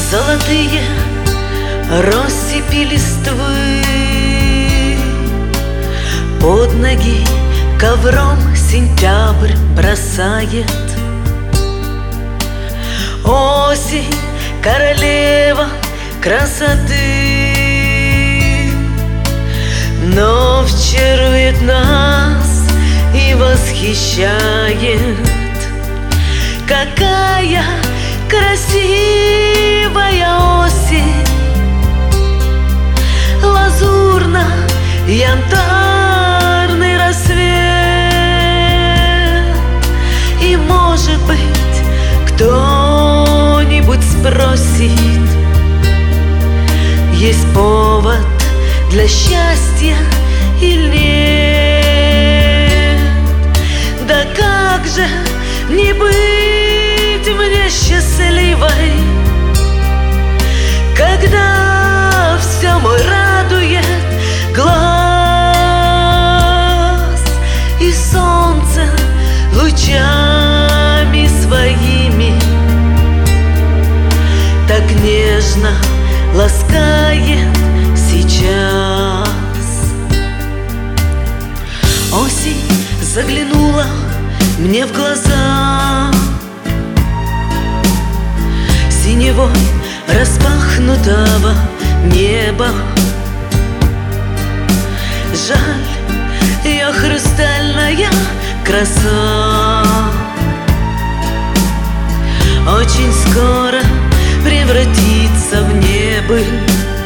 Золотые россыпи листвы под ноги ковром сентябрь бросает. Осень, королева красоты, но чарует нас и восхищает. Какая красивая осень, лазурно-янтарный рассвет. И, может быть, кто-нибудь спросит, есть повод для счастья или нет? Да как же не быть мне счастливой, когда все мой радует глаз, и солнце лучами своими так нежно ласкает сейчас. Осень заглянула мне в глаза синевой распахнутого неба. Жаль, ее хрустальная краса очень скоро превратится в небыль.